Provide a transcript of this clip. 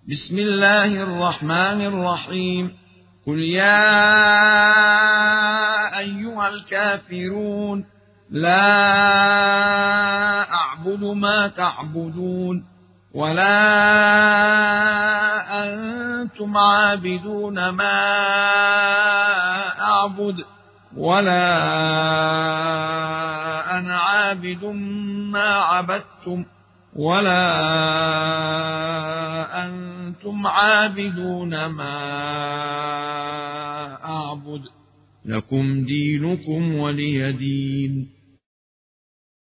بسم الله الرحمن الرحيم. قل يا أيها الكافرون لا أعبد ما تعبدون ولا أنتم عابدون ما أعبد ولا أنا عابد ما عبدتم ولا أنتم عابدون ما أعبد لكم دينكم ولي دين.